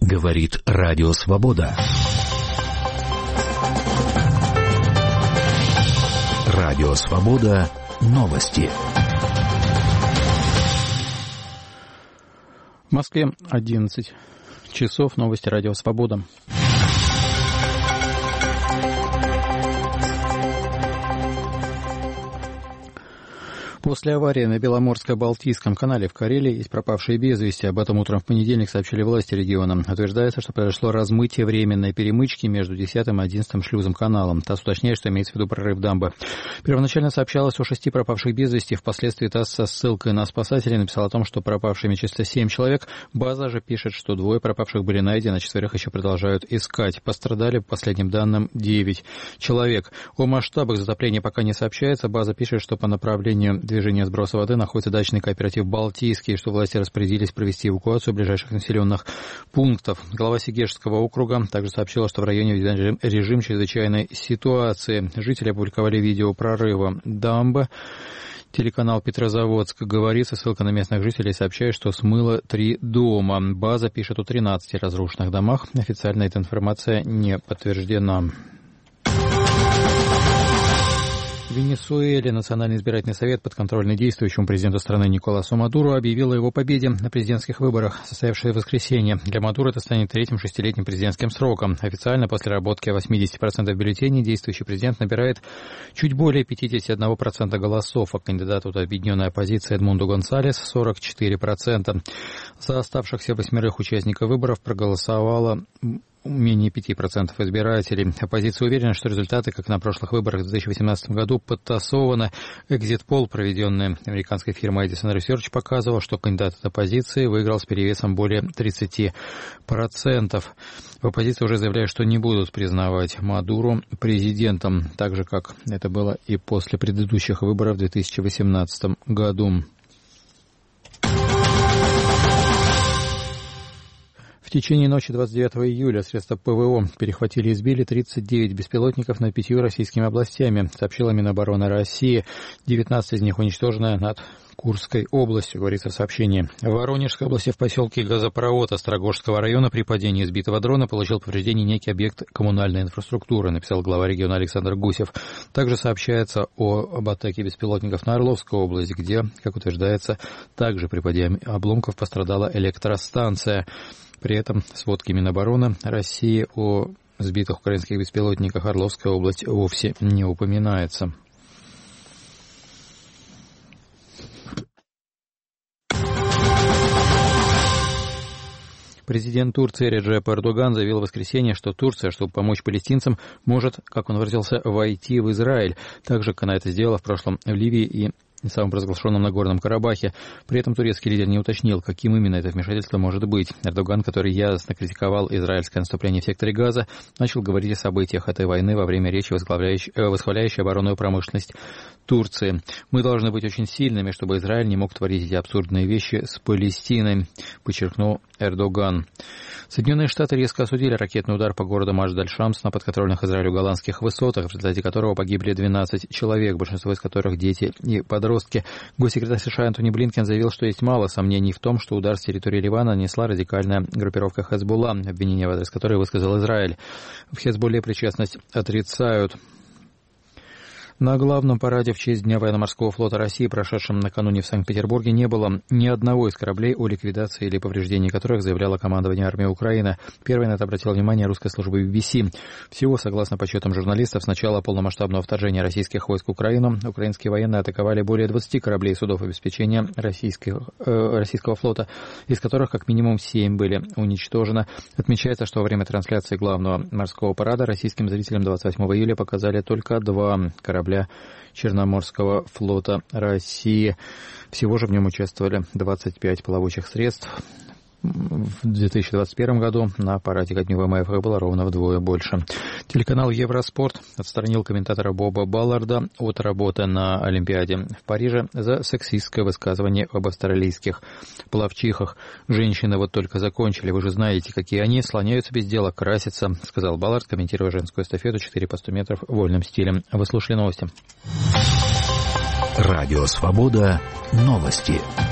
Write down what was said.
Говорит Радио Свобода. Радио Свобода. Новости. В Москве 11 часов. Новости Радио Свобода. После аварии на Беломорско-Балтийском канале в Карелии есть пропавшие без вести. Об этом утром в понедельник сообщили власти региона. Утверждается, что произошло размытие временной перемычки между 10 и 11 шлюзом каналом. ТАСС уточняет, что имеется в виду прорыв дамбы. Первоначально сообщалось о 6 пропавших без вести. Впоследствии ТАСС со ссылкой на спасателей написал о том, что пропавшими числится 7 человек. База же пишет, что 2 пропавших были найдены, а 4 еще продолжают искать. Пострадали, по последним данным, 9 человек. О масштабах затопления пока не сообщается. База пишет, что по направлению движения сброса воды находится дачный кооператив «Балтийский», что власти распорядились провести эвакуацию ближайших населенных пунктов. Глава Сегежского округа также сообщила, что в районе введен режим чрезвычайной ситуации. Жители опубликовали видео прорыва дамбы. Телеканал «Петрозаводск» говорит, со ссылкой на местных жителей сообщает, что смыло 3 дома. База пишет о 13 разрушенных домах. Официально эта информация не подтверждена. В Венесуэле Национальный избирательный совет, подконтрольный действующему президенту страны Николасу Мадуро, объявил о его победе на президентских выборах, состоявшихся в воскресенье. Для Мадуро это станет 3-м шестилетним президентским сроком. Официально после работки 80% бюллетеней действующий президент набирает чуть более 51% голосов, а кандидат от объединенной оппозиции Эдмундо Гонсалес – 44%. За оставшихся 8 участников выборов проголосовало менее 5% избирателей. Оппозиция уверена, что результаты, как на прошлых выборах в 2018 году, подтасованы. Экзит-пол, проведенный американской фирмой Edison Research, показывал, что кандидат от оппозиции выиграл с перевесом более 30%. В оппозиции уже заявляют, что не будут признавать Мадуро президентом, так же, как это было и после предыдущих выборов в 2018 году. В течение ночи 29 июля средства ПВО перехватили и сбили 39 беспилотников над 5 российскими областями, сообщила Минобороны России. 19 из них уничтожены над Курской областью, говорится в сообщении. В Воронежской области в поселке Газопровод Острогожского района при падении сбитого дрона получил повреждение некий объект коммунальной инфраструктуры, написал глава региона Александр Гусев. Также сообщается об атаке беспилотников на Орловскую область, где, как утверждается, также при падении обломков пострадала электростанция. При этом в сводке Минобороны России о сбитых украинских беспилотниках Орловская область вовсе не упоминается. Президент Турции Реджеп Эрдоган заявил в воскресенье, что Турция, чтобы помочь палестинцам, может, как он выразился, войти в Израиль, так же, как она это сделала в прошлом в Ливии и самопровозглашенном Нагорном Карабахе. При этом турецкий лидер не уточнил, каким именно это вмешательство может быть. Эрдоган, который ясно критиковал израильское наступление в секторе Газа, начал говорить о событиях этой войны во время речи, восхваляющей оборонную промышленность Турции. «Мы должны быть очень сильными, чтобы Израиль не мог творить эти абсурдные вещи с Палестиной», подчеркнул Эрдоган. Соединенные Штаты резко осудили ракетный удар по городу Машд-аль-Шамс на подконтрольных Израилю голландских высотах, в результате которого погибли 12 человек, большинство из которых дети и подростки. Госсекретарь США Антони Блинкен заявил, что есть мало сомнений в том, что удар с территории Ливана нанесла радикальная группировка Хезболла, обвинение в адрес которой высказал Израиль. В Хезболле причастность отрицают. На главном параде в честь Дня военно-морского флота России, прошедшем накануне в Санкт-Петербурге, не было ни одного из кораблей, о ликвидации или повреждении которых заявляло командование армии Украины. Первой на это обратила внимание русская служба BBC. Всего, согласно подсчетам журналистов, с начала полномасштабного вторжения российских войск в Украину, украинские военные атаковали более 20 кораблей и судов обеспечения российского флота, из которых как минимум 7 были уничтожены. Отмечается, что во время трансляции главного морского парада российским зрителям 28 июля показали только 2 корабля Черноморского флота России. Всего же в нем участвовали 25 плавучих средств. В 2021 году на параде ко дню ВМФ было ровно вдвое больше. Телеканал Евроспорт отстранил комментатора Боба Балларда от работы на Олимпиаде в Париже за сексистское высказывание об австралийских пловчихах. «Женщины вот только закончили, вы же знаете, какие они, слоняются без дела, красятся», сказал Баллард, комментируя женскую эстафету 4 по 100 метров вольным стилем. Вы слушали новости. Радио Свобода. Новости.